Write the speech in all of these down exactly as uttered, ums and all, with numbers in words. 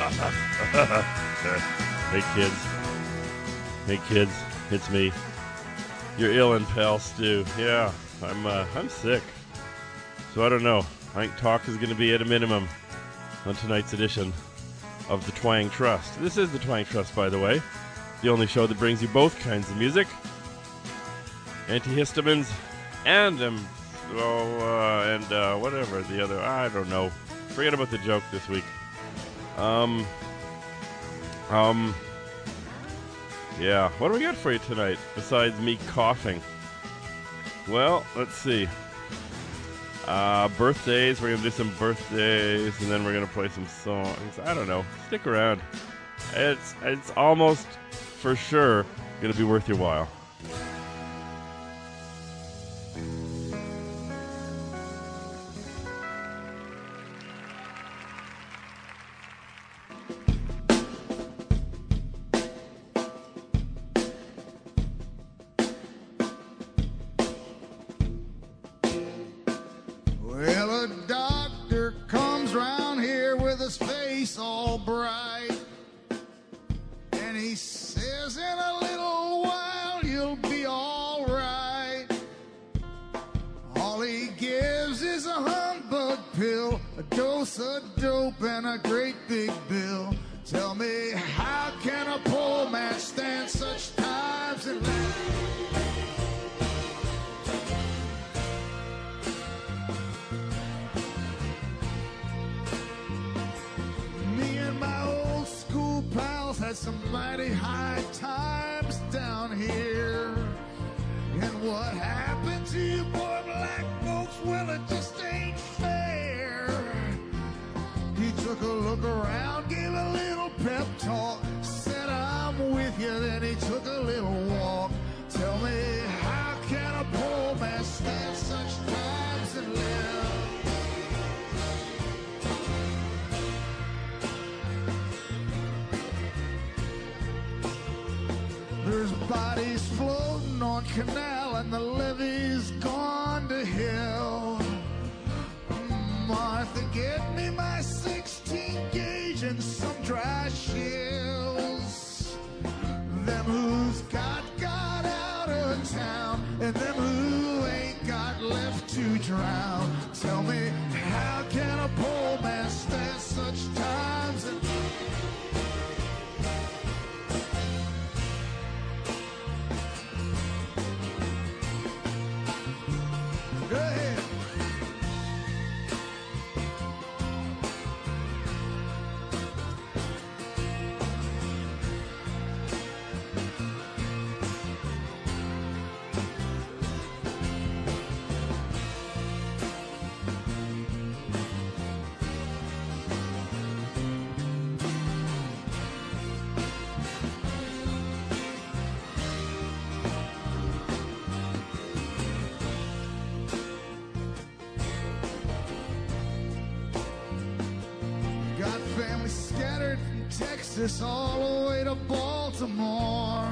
Hey kids. Hey kids, it's me. Your illin' pal Stu. Yeah, I'm uh, I'm sick. So I don't know. I think talk is going to be at a minimum on tonight's edition of the Twang Trust. This is the Twang Trust, by the way. The only show that brings you both kinds of music. Antihistamines and um, well, uh, and uh, whatever the other. I don't know. Forget about the joke this week. Um, um, yeah. What do we got for you tonight besides me coughing? Well, let's see. Uh, birthdays. We're gonna do some birthdays, and then we're gonna play some songs. I don't know. Stick around. It's it's almost for sure gonna be worth your while. Texas all the way to Baltimore.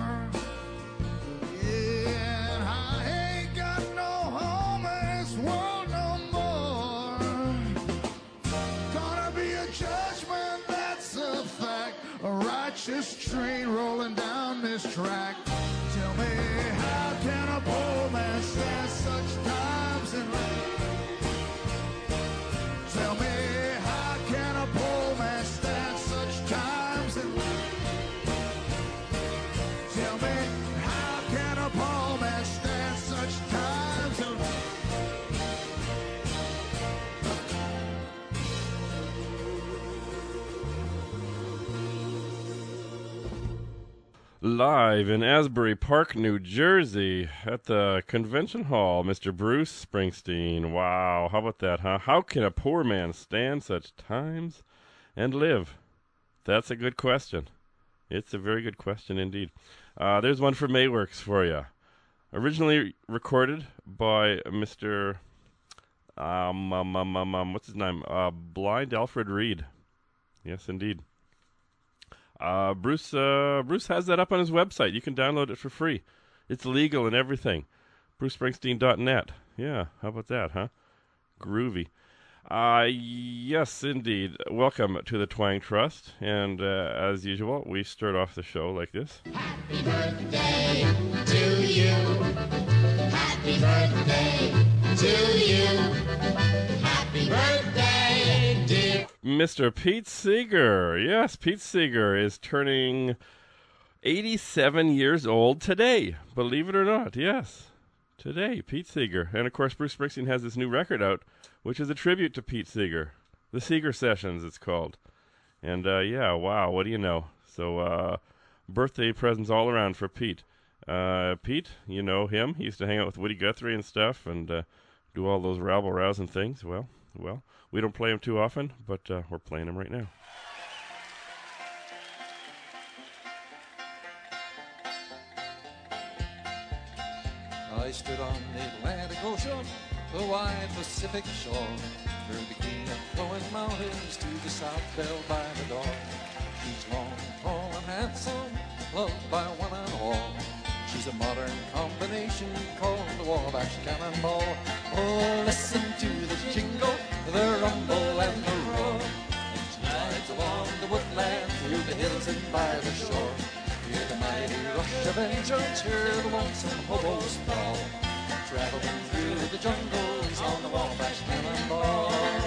Yeah, and I ain't got no home in this world no more. Gonna be a judgment, that's a fact. A righteous train rolling down this track. Tell me, how can a poor man stand such times in life? Tell me, how can a poor man stand such times in life? Tell me, how can a poor man stand such times in life? Live in Asbury Park, New Jersey, at the Convention Hall, Mister Bruce Springsteen. Wow, how about that, huh? How can a poor man stand such times and live? That's a good question. It's a very good question indeed. Uh, there's one for Mayworks for you. Originally recorded by Mister Um, um, um, um, um, what's his name? Uh, Blind Alfred Reed. Yes, indeed. Uh, Bruce uh, Bruce has that up on his website. You can download it for free. It's legal and everything. bruce springsteen dot net. Yeah, how about that, huh? Groovy. Uh, yes, indeed. Welcome to the Twang Trust. And uh, as usual, we start off the show like this. Happy birthday to you. Happy birthday to you. Happy birthday, dear. Mister Pete Seeger. Yes, Pete Seeger is turning eighty-seven years old today. Believe it or not, yes. Today, Pete Seeger. And of course, Bruce Springsteen has this new record out, which is a tribute to Pete Seeger. The Seeger Sessions, it's called. And uh, yeah, wow, what do you know? So, uh, birthday presents all around for Pete. Uh, Pete, you know him. He used to hang out with Woody Guthrie and stuff and uh, do all those rabble-rousing things. Well, well, we don't play him too often, but uh, we're playing him right now. I stood on the Atlantic Ocean, the wide Pacific shore, through between the flowing mountains to the South Belle by the door. She's long, tall, and handsome, loved by one and all. She's a modern combination called the Wabash Cannonball. Oh, listen to the jingle, the rumble, and the roar. She rides along the woodland, through the hills and by the shore. Hear the mighty rush of engines, hear the lonesome hobo's bawl, traveling through the jungles on the Wabash Cannonball.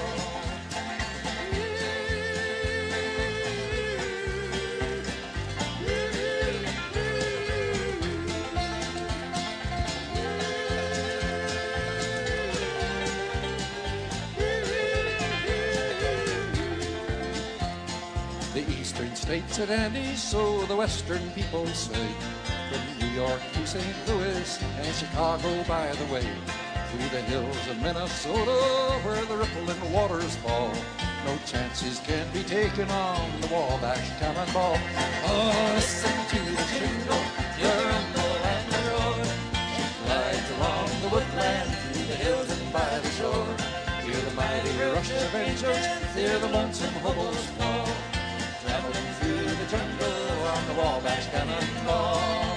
The eastern states are dandy, so the western people say. From New York to Saint Louis and Chicago by the way. Through the hills of Minnesota where the rippling waters fall. No chances can be taken on the Wabash Cannonball. Oh, listen to the jingle, the rumble and the roar. She glides along the woodland, through the hills and by the shore. Hear the mighty rush of engines, hear the lonesome hobo's call, traveling through the jungle on the Wabash Cannonball.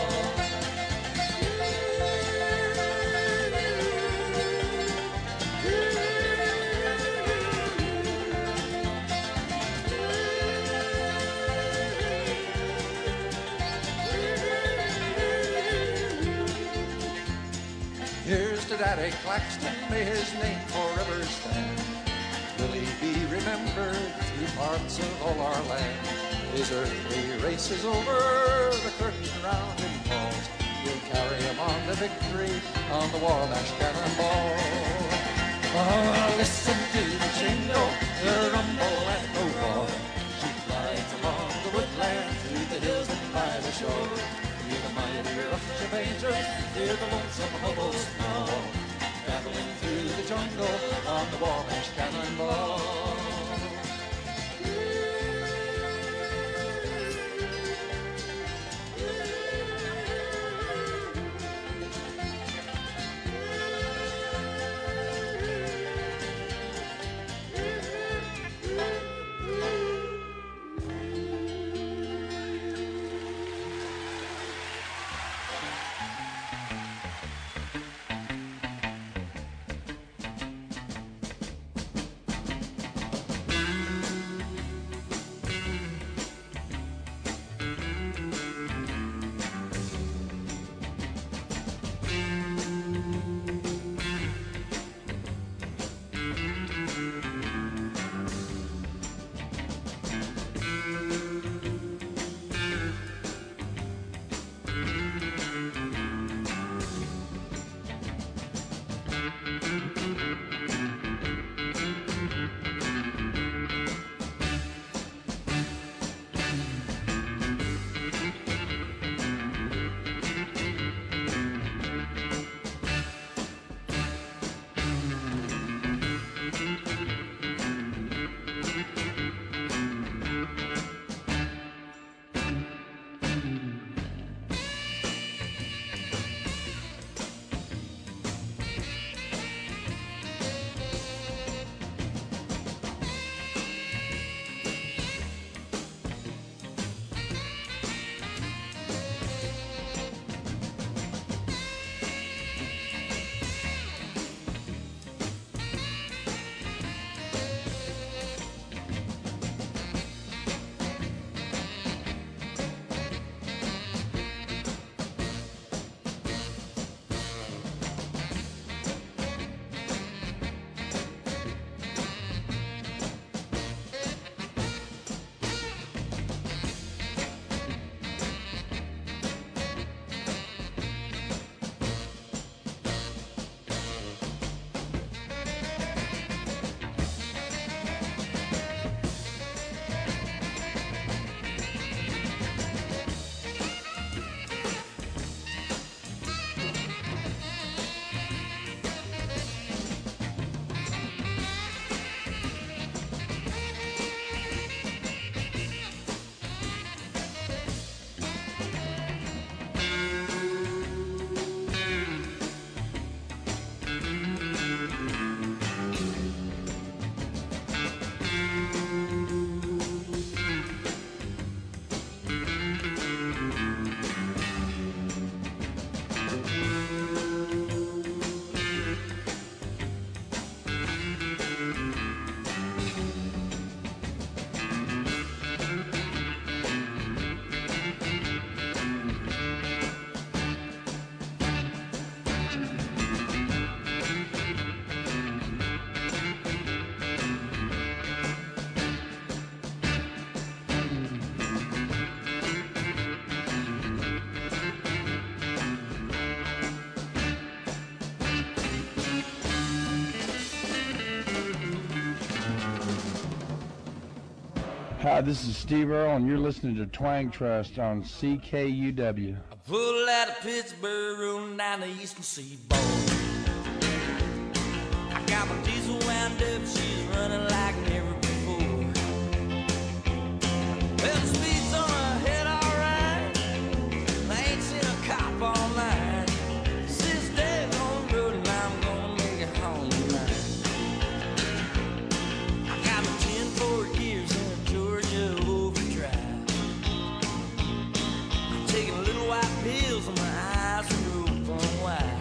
Here's to Daddy Claxton, may his name forever stand. Will he be remembered through parts of all our land? His earthly race is over, the curtain round him falls. We'll carry him on to victory on the Wabash Cannonball. Oh, listen to the jingle, the rumble and the roar. She glides along the woodland, through the hills and by the shore. Hear the mighty rush of angels, hear the lonesome hobo's call, traveling through the jungle on the Wabash Cannonball. Hi, this is Steve Earle, and you're listening to Twang Trust on C K U W. I pulled out of Pittsburgh, rolling down the eastern seaboard. I got my diesel wound up, she's running like never before. Well, the speed's on her head, alright. I ain't seen a cop all night. Six days on the road, and I'm gonna make it home tonight. I got my ten forward gears in a Georgia overdrive. I'm taking little white pills, and my eyes are open wide.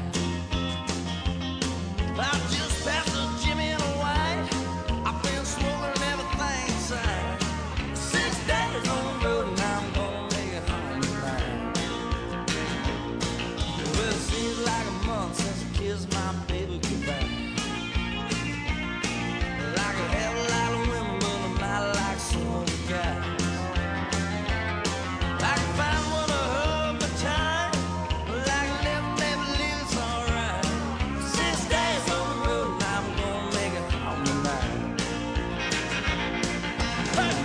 I just passed a Jimmy and a White. I've been smoking everything inside. Six days on the road and I'm gonna make it home tonight. Well, it seems like a month since I kissed my baby goodbye. Well, I could have a lot of women, but I'm not like some other guys. I can find one to hug me tight, but I can never, never leave, it's alright. Six days on the road and I'm gonna make it home tonight. Hey!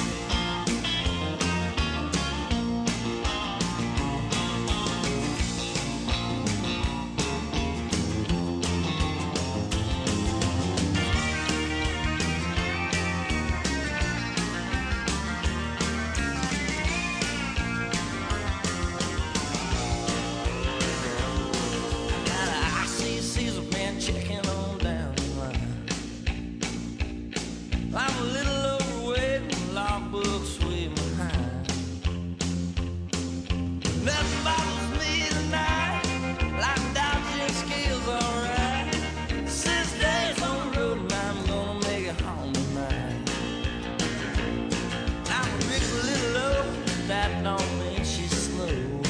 I see Caesar man checking on down the line. I'm a little overweight and logbooks way behind. Nothing bothers me tonight, like dodging scales, alright. Six days on the road and I'm gonna make it home tonight. I'm a bit a little low, that don't mean she's slow.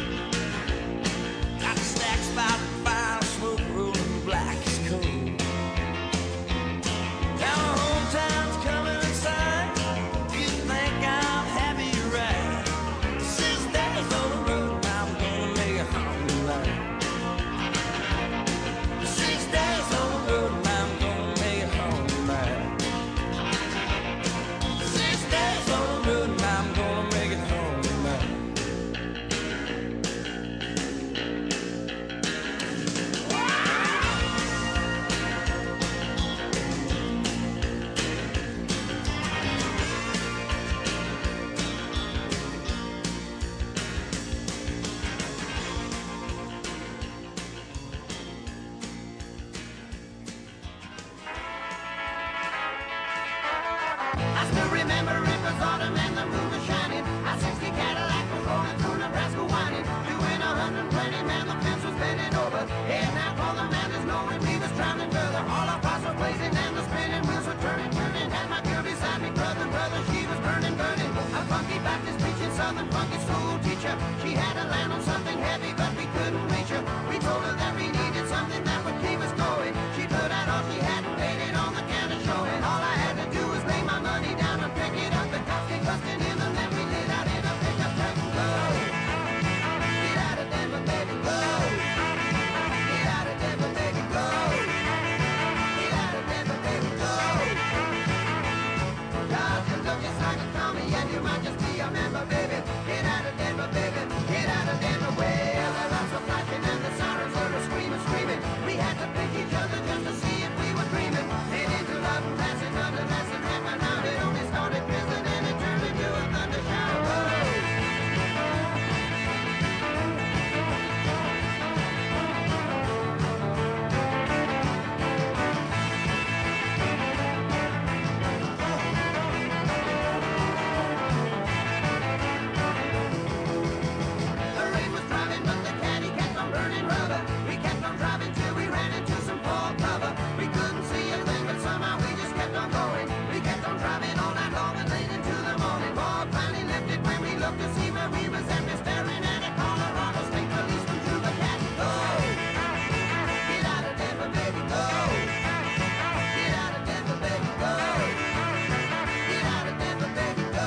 Got the stacks about the fire, smoke rolling black as coal. Now my hometown's coming inside. You think I'm happy, you're right. Six days on the road and I'm gonna make it home tonight. Six days on the road and I'm gonna make it home tonight. Six days on the road and I'm gonna make it home tonight. I still remember it was autumn and the moon was shining. A sixty Cadillac was rolling through Nebraska whining. Doing a hundred and twenty, man, the fence was bending over. Heading out for the mountains, knowing we was traveling further. All our cars were blazing and the spinning wheels were turning, turning. Had my girl beside me, brother, brother, she was burning, burning. A funky Baptist preaching, southern funky school teacher. She had to land on something heavy, but we couldn't reach her. We told her that we needed something that would keep us going. She put out all she had and laid it on the counter showing. All I had to do was lay my money down and pick it up. The cops came busting in and then we lit out in a pickup truck and go. Get out of Denver, baby, go. Get out of Denver, baby, go. Get out of Denver, baby, go. Cause you look just like a Tommy and you might just be a member, baby. Get out of Denver, baby. Get out of Denver. Well, the lights were flashing and the sirens were screaming, screaming. We had to pick each other just to see if we were dreaming. Made into love and passing under passing half an hour. It only started drizzling and it turned into a thunder shower. Whoa. The rain was driving, but the caddy kept on burning rubber. We kept on driving till we ran into some fall cover. We couldn't see a thing, but somehow we just kept on going. We kept on driving all night long and late into the morning. Bob finally left it when we looked to see where we was at. We're staring at a Colorado State policeman through the cat. Go! Get out of Denver, baby, go! Get out of Denver, baby, go! Get out of Denver, baby, go!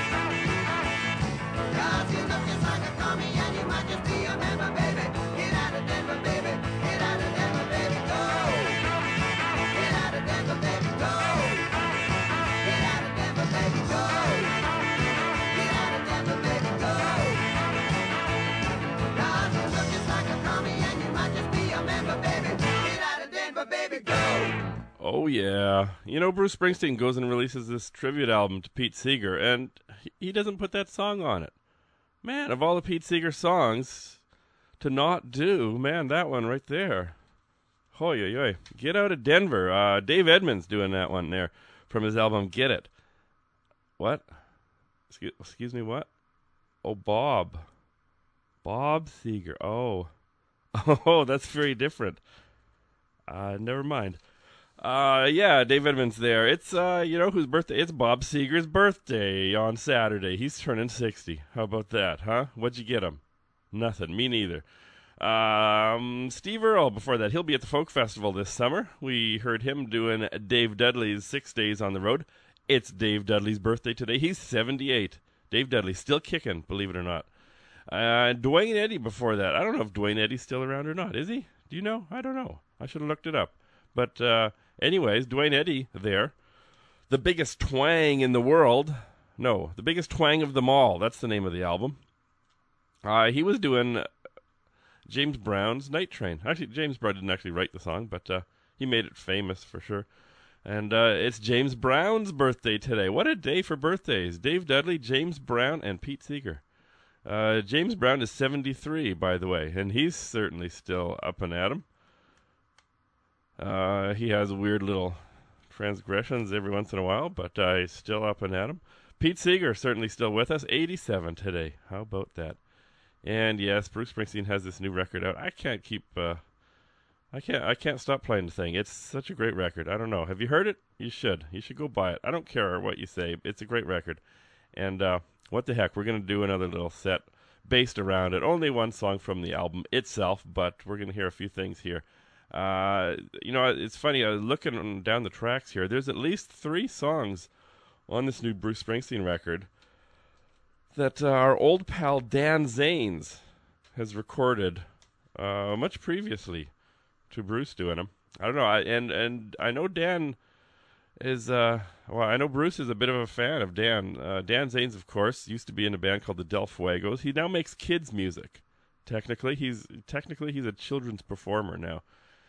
Cause you look just like a commie and you might just be a member, baby. Get out of Denver, baby. Get out of Denver, baby, go. Get out of Denver, baby, go. Get out of Denver, baby, go. Oh, yeah. You know, Bruce Springsteen goes and releases this tribute album to Pete Seeger, and he- he doesn't put that song on it. Man, of all the Pete Seeger songs to not do, man, that one right there. Hoy, hoy, hoy. Get Out of Denver. Uh, Dave Edmunds doing that one there from his album Get It. What? Excuse, excuse me, what? Oh, Bob. Bob Seeger. Oh. Oh, that's very different. Uh, never mind. Uh, yeah, Dave Edmunds there. It's, uh, you know whose birthday? It's Bob Seeger's birthday on Saturday. He's turning sixty. How about that, huh? What'd you get him? Nothing. Me neither. Um, Steve Earle before that. He'll be at the Folk Festival this summer. We heard him doing Dave Dudley's Six Days on the Road. It's Dave Dudley's birthday today. He's seventy-eight. Dave Dudley still kicking, believe it or not. Uh, Dwayne Eddy before that. I don't know if Dwayne Eddy's still around or not. Is he? Do you know? I don't know. I should have looked it up. But uh, anyways, Dwayne Eddy there. The biggest twang in the world. No, the biggest twang of them all. That's the name of the album. Uh, he was doing James Brown's Night Train. Actually, James Brown didn't actually write the song, but uh, he made it famous for sure. And uh, it's James Brown's birthday today. What a day for birthdays. Dave Dudley, James Brown, and Pete Seeger. Uh, James Brown is seventy-three, by the way, and he's certainly still up and at 'em. Uh, he has weird little transgressions every once in a while, but uh, he's still up and at 'em. Pete Seeger certainly still with us, eighty-seven today. How about that? And yes, Bruce Springsteen has this new record out. I can't keep, uh, I can't, I can't stop playing the thing. It's such a great record. I don't know. Have you heard it? You should. You should go buy it. I don't care what you say. It's a great record. And uh, what the heck? We're gonna do another little set based around it. Only one song from the album itself, but we're gonna hear a few things here. Uh, you know, it's funny. I was looking down the tracks here. There's at least three songs on this new Bruce Springsteen record that uh, our old pal Dan Zanes has recorded uh, much previously to Bruce doing them. I don't know, I, and and I know Dan is, uh, well, I know Bruce is a bit of a fan of Dan. Uh, Dan Zanes, of course, used to be in a band called the Del Fuegos. He now makes kids music. Technically, he's technically he's a children's performer now.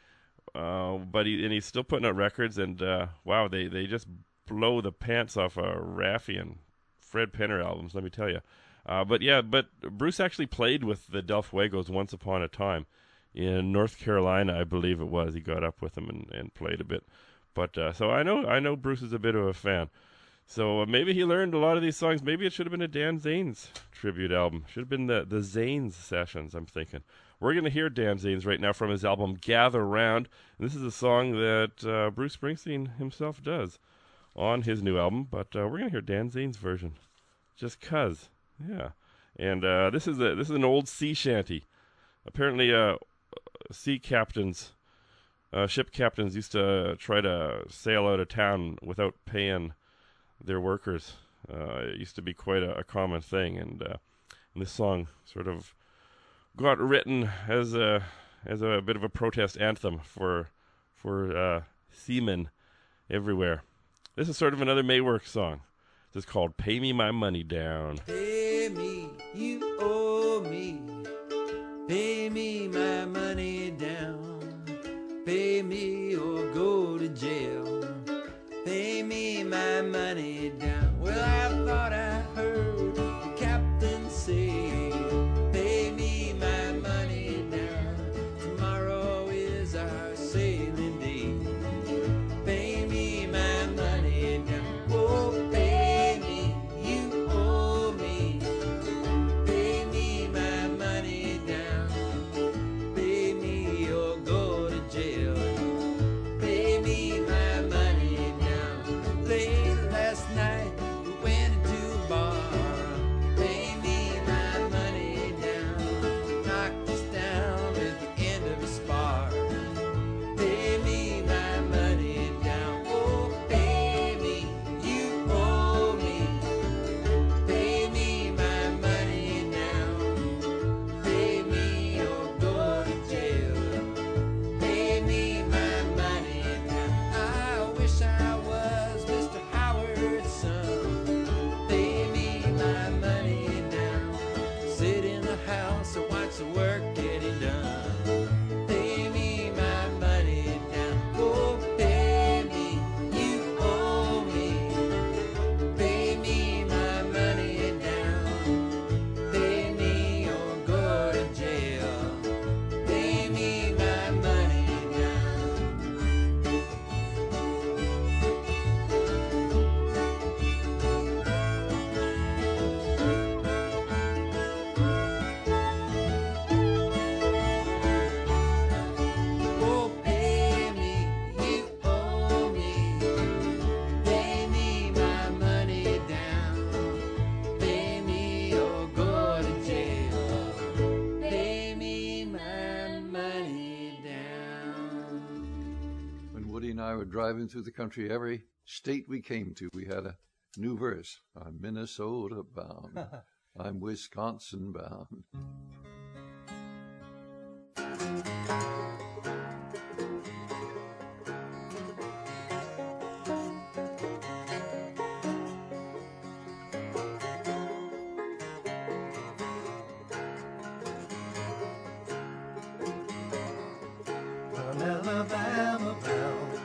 Uh, but he and he's still putting out records, and uh, wow, they, they just blow the pants off of Raffi and Fred Penner albums, let me tell you. Uh, but yeah, but Bruce actually played with the Del Fuegos once upon a time in North Carolina, I believe it was. He got up with them and, and played a bit. But uh, so I know I know Bruce is a bit of a fan. So uh, maybe he learned a lot of these songs. Maybe it should have been a Dan Zanes tribute album. Should have been the the Zanes sessions, I'm thinking. We're going to hear Dan Zanes right now from his album Gather Round. And this is a song that uh, Bruce Springsteen himself does on his new album. But uh, we're going to hear Dan Zanes' version. Just 'cause. Yeah. And uh, this is a this is an old sea shanty. Apparently uh, sea captains, uh, ship captains used to try to sail out of town without paying their workers. Uh, it used to be quite a, a common thing. And, uh, and this song sort of got written as a as a bit of a protest anthem for for uh, seamen everywhere. This is sort of another Mayworks song. This is called "Pay Me My Money Down." Pay me, you owe me. Pay me my money down. Pay me or go to jail. Pay me my money down. Well, I thought I heard the captain say, pay me my money down. Tomorrow is our sailing day. Pay me my money down. Oh, pay me, you owe me. Pay me my money down. Pay me or go to jail. Pay me my money down. Late last night I were driving through the country. Every state we came to, we had a new verse. I'm Minnesota bound. I'm Wisconsin bound. I'm Alabama bound.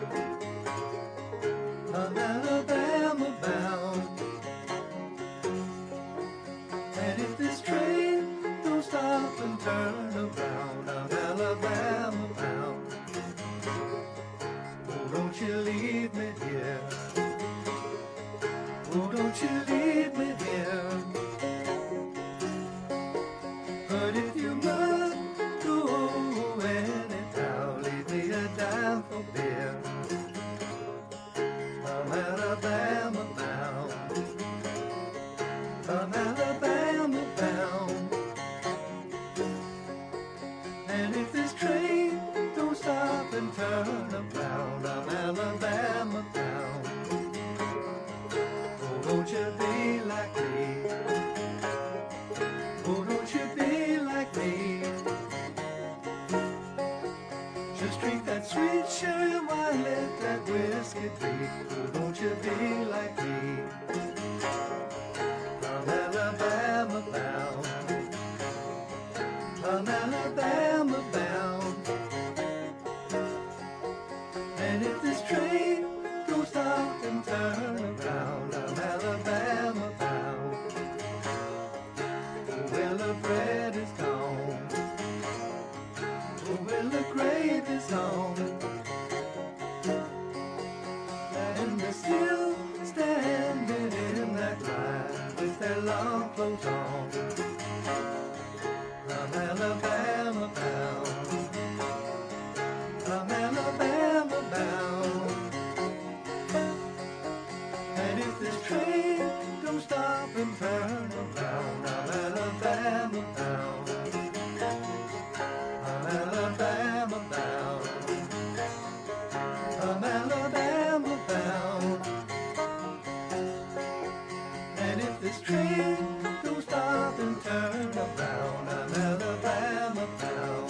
I'm Alabama bound. And if this train don't stop and turn around, I'm Alabama bound. Oh, don't you leave me here. Oh, don't you leave me here. But if you must go anyhow, leave me a dime for beer. I'm Alabama bound. I'm Alabama bound. And if this train don't stop and turn around, I'm Alabama bound. Oh, don't you be like me. Oh, don't you be like me. Just drink that sweet sherry wine, let that whiskey drink. Oh, don't you be like me. I'm Alabama bound. I'm Alabama bound. And if this train don't stop and turn around, I'm Alabama bound. Oh, well, the bread is gone. Oh, well, the grave is on. And they're still standing in that line with their long clothes on. I'm Alabama bound. I'm Alabama bound. And if this train don't stop and turn around, I'm Alabama bound. I'm Alabama bound. I'm Alabama bound. And if this train don't stop and turn around, I'm Alabama bound.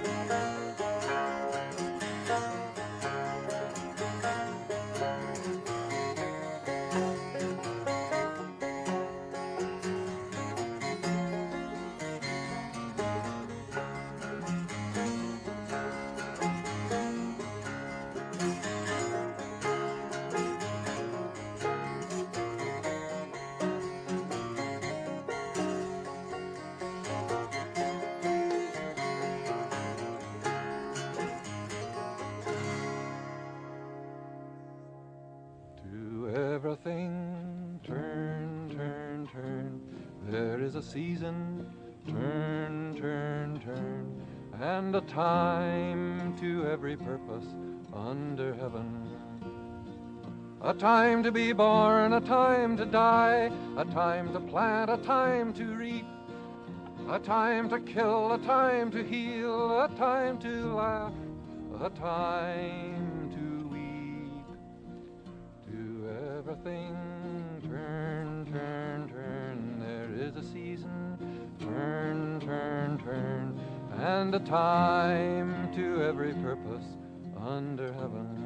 To everything, turn, turn, turn. There is a season, turn, turn, turn. And a time to every purpose under heaven. A time to be born, a time to die, a time to plant, a time to reap, a time to kill, a time to heal, a time to laugh, a time to weep. To everything, turn, turn, turn. There is a season, turn, turn, turn. And a time to every purpose under heaven.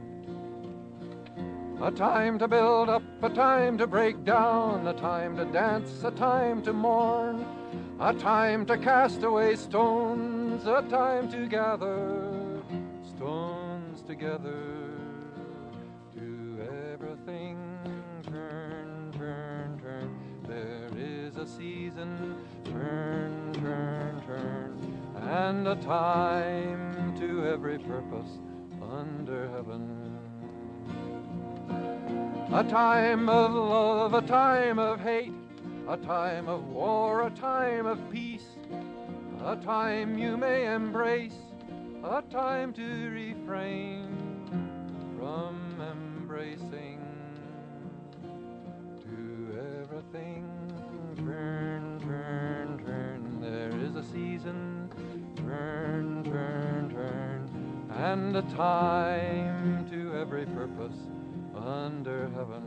A time to build up, a time to break down, a time to dance, a time to mourn, a time to cast away stones, a time to gather stones together. To everything, turn, turn, turn. There is a season, turn, turn, turn, and a time to every purpose under heaven. A time of love, a time of hate, a time of war, a time of peace, a time you may embrace, a time to refrain from embracing. To everything, turn, turn, turn. There is a season, turn, turn, turn, and a time to every purpose under heaven.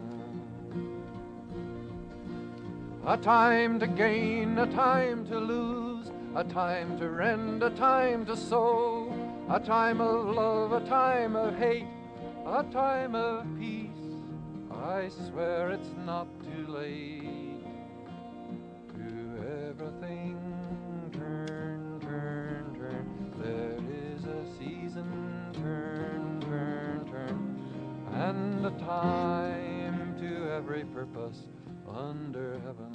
A time to gain, a time to lose, a time to rend, a time to sow, a time of love, a time of hate, a time of peace. I swear it's not too late. To everything turn, turn, turn. There is a season, turn, turn, turn. And a time to every purpose under heaven.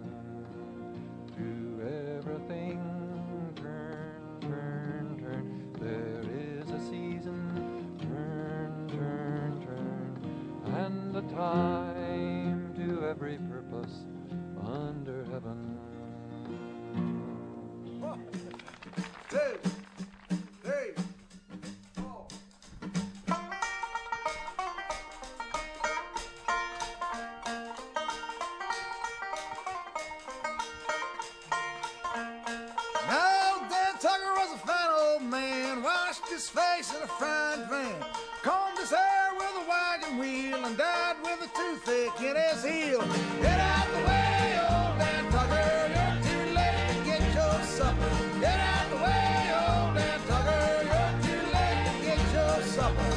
To everything turn, turn, turn. There is a season, turn, turn, turn. And a time to every purpose under heaven. One, two, three, four. Now, Dan Tucker was a fine old man, washed his face in a frying pan, combed his hair with a wagon wheel, and died with a toothache in his heel. Get out the way, old Dan Tucker, you're too late to get your supper. Get out the way, old Dan Tucker, you're too late to get your supper.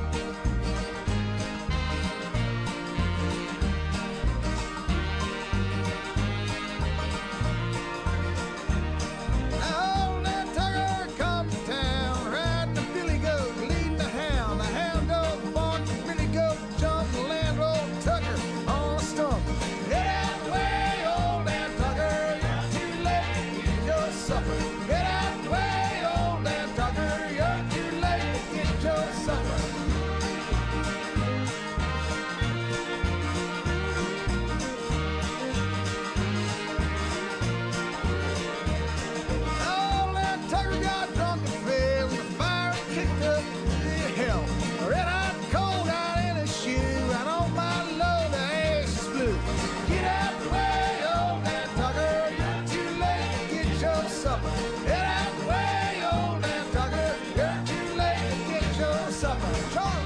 Now old Dan Tucker come to town, riding a billy goat, leading the hound. The hound dog barked, the billy goat jumped, the land rolled Tucker on a stump. Get out the way, old Dan Tucker, you're too late to get your supper. Get out the way, old Dan Tucker, you're too late to get your supper. Old Dan Tucker got drunk and fell, and the fire kicked up to hell. Red hot cold out in his shoe, and on my load the ashes flew. Get out the way, old Dan Tucker, you're too late to get your supper. Get out the way, old Dan Tucker, you're too late to get your supper. Charlie.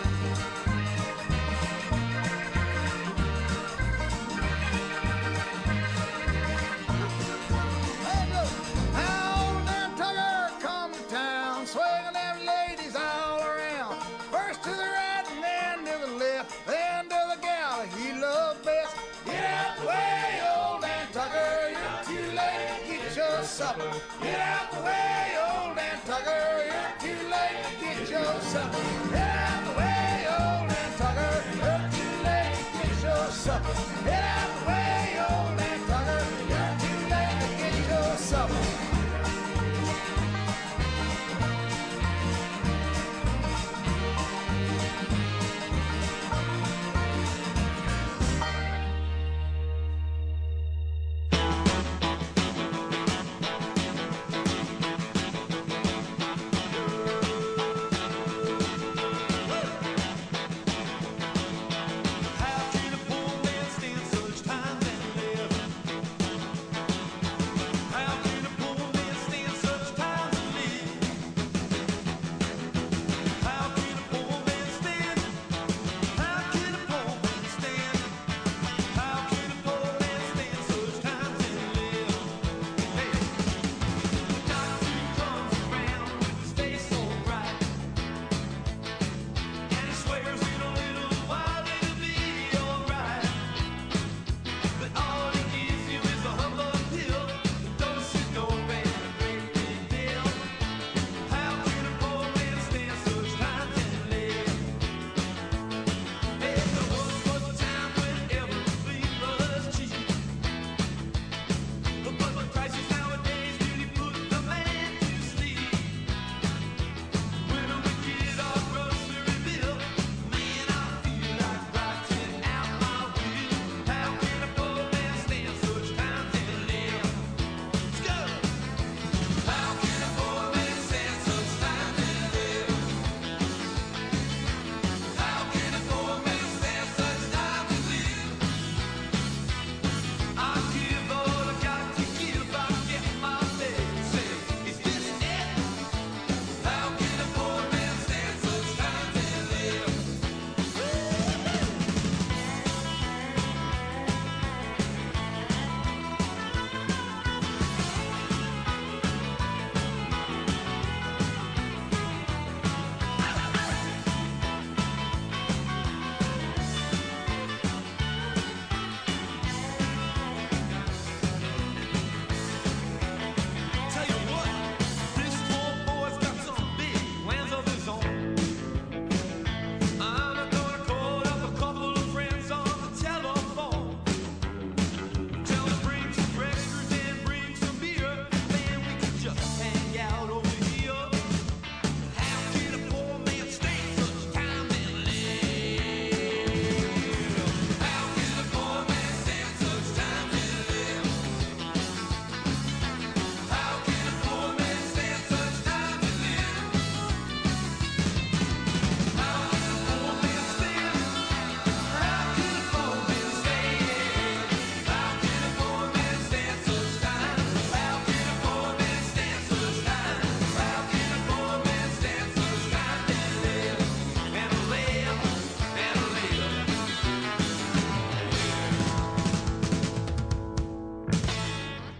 Hey, look, how old Dan Tucker come to town, swinging them ladies all around. First to the right and then to the left, then to the gal he loved best. Get out the way, old Dan Tucker, you're too late to get your supper. Get out the way, old Dan Tucker, you're too late to get your supper. Get out the way, old Dan Tucker, you're too late to get your supper. Get out the way, old Dan Tucker, you're too late to get your supper.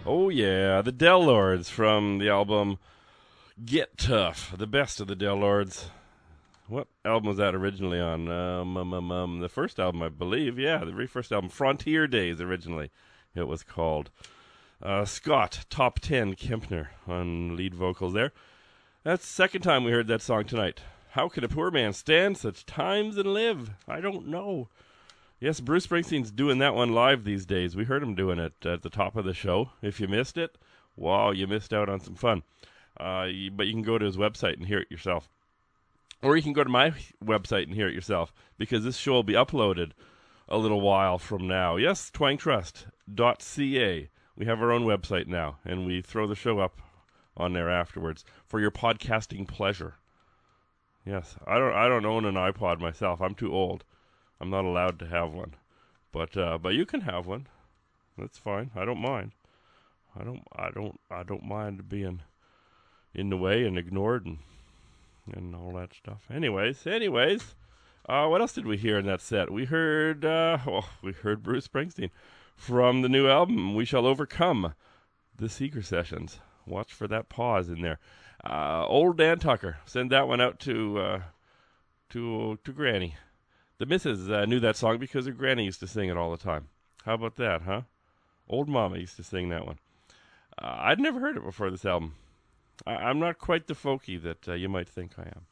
Oh, yeah, the Del Lords from the album Get Tough, the best of the Del Lords. What album was that originally on? Um, um, um, um, the first album, I believe. Yeah, the very first album, Frontier Days, originally, it was called. Uh, Scott, Top ten, Kempner on lead vocals there. That's the second time we heard that song tonight. How can a poor man stand such times and live? I don't know. Yes, Bruce Springsteen's doing that one live these days. We heard him doing it at the top of the show. If you missed it, wow, you missed out on some fun. Uh, but you can go to his website and hear it yourself. Or you can go to my website and hear it yourself, because this show will be uploaded a little while from now. Yes, twang trust dot c a. We have our own website now, and we throw the show up on there afterwards for your podcasting pleasure. Yes, I don't I don't own an iPod myself. I'm too old. I'm not allowed to have one. But uh, but you can have one. That's fine. I don't mind. I don't I don't I don't mind being in the way and ignored and and all that stuff. Anyways, anyways, uh, what else did we hear in that set? We heard, uh, well, we heard Bruce Springsteen from the new album, We Shall Overcome, the Seeker Sessions. Watch for that pause in there. Uh, old Dan Tucker, send that one out to, uh, to, to Granny. The missus uh, knew that song because her granny used to sing it all the time. How about that, huh? Old Mama used to sing that one. Uh, I'd never heard it before this album. I'm not quite the folky that uh, you might think I am.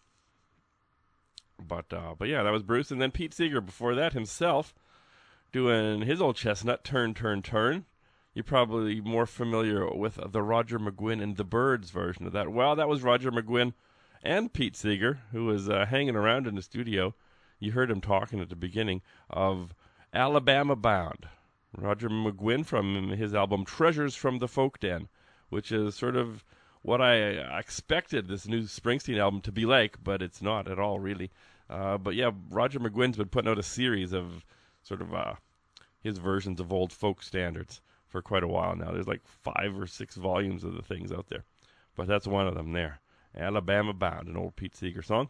But uh, but yeah, that was Bruce. And then Pete Seeger before that himself doing his old chestnut, Turn, Turn, Turn. You're probably more familiar with the Roger McGuinn and the Byrds version of that. Well, that was Roger McGuinn and Pete Seeger, who was uh, hanging around in the studio. You heard him talking at the beginning of Alabama Bound. Roger McGuinn from his album Treasures from the Folk Den, which is sort of what I expected this new Springsteen album to be like, but it's not at all, really. Uh, but yeah, Roger McGuinn's been putting out a series of sort of uh, his versions of old folk standards for quite a while now. There's like five or six volumes of the things out there. But that's one of them there. Alabama Bound, an old Pete Seeger song.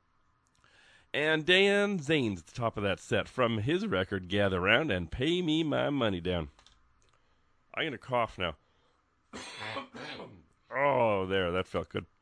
And Dan Zanes at the top of that set from his record, Gather Round and Pay Me My Money Down. I'm going to cough now. Oh, there, that felt good.